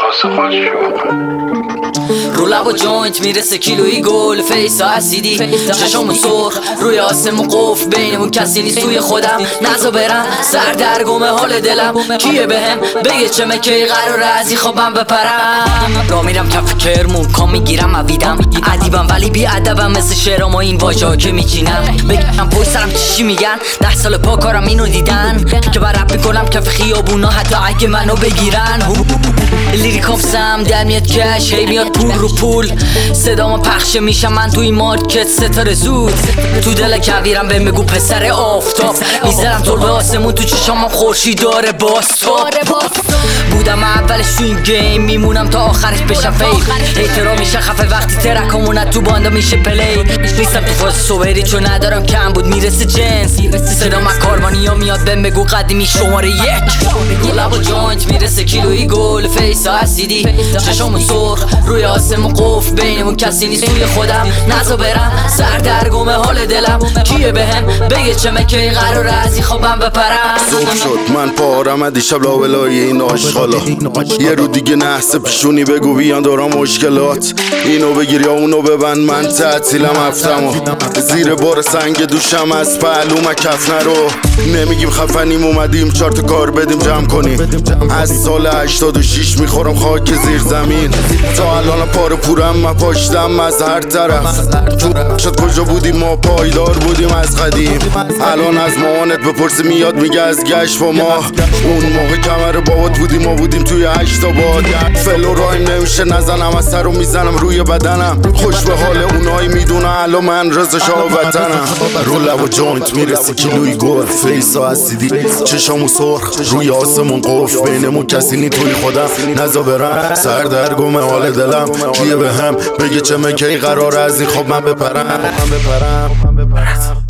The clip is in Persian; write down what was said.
واسه خود رو لب و جوینت میرسه کیلویی گل فیس اسیدی چشمون سرخ روی آسمون قفل بینمون کسی نیست توی خودم نزا برم سردرگم حال دلم کیه بهم بگه چه مکی قراره از این خوابم بپرم را میرم کف کرمون کام میگیرم اویدم ادیبم ولی بی ادبم مثل شعرام و این واژه‌ها که میچینم بگم پشت سرم چی میگن 10 سال پا کارم اینو دیدن که بر رپ میکنم کف خیابونا حتی اگه منو بگیرن لیریکام سم در میاد کش هی میاد پول رو پول صدامو پخش میشم من توی مارکت ستاره زود تو دل کویرم به میگو پسر آفتاب میزنم طور به آسمون تو چشامم خورشید داره باستاب بودم اولش تو این گیم میمونم تا آخرش بشم فیل احترام میشه خفه وقتی ترکامون تو باندا میشه پلی نیستم تو فاز سوبری چون ندارم کم بود میرسه جنس صدام از کاروانیا میاد به میگو قدیمی شماره 1 رو لب و جوینت میرسه کیلویی گل فیس اسیدی چشمون سرخ روی آسمون قفل بینمون کسی نیست توی خودم نزا برم سردرگم حال دلم کیه بهم بگه چه مکی قراره از این خوابم بپرم صبح شد من پارم دیشب لاولای این آشغالا یه رو دیگه نحس پیشونی بگو بیان دارم مشکلات اینو بگیر یا اونو ببند من تعطیلم هفتمو زیر بار سنگ دوشم از پهلوم کف نرو نمیگیم خفنیم اومدیم 4 تا کار بدیم جمع کنیم از سال 86 میخورم خاک زیر زمین تا الان پاره پورم من پاشتم از هر طرف شد کجا بودیم ما پایدار بودیم از قدیم الان از مامانت بپرسی میاد میگه از گشت با ما اون موقع کمر بابات بودیم ما بودیم توی 8 آباد فلو رایم نمیشه نزنم از سر رو میزنم روی بدنم خوش به حال اونایی میدونن الان من رضا شاه وطنم رو لب و جوینت میرسی کیلویی گل فیس اسیدی چشامو سرخ روی آسمون قفل بینمون کسی نی توی خودم نزا برم سردرگم حال دلم کیه بهم بگه چه مکی قرار از این خواب من بپرم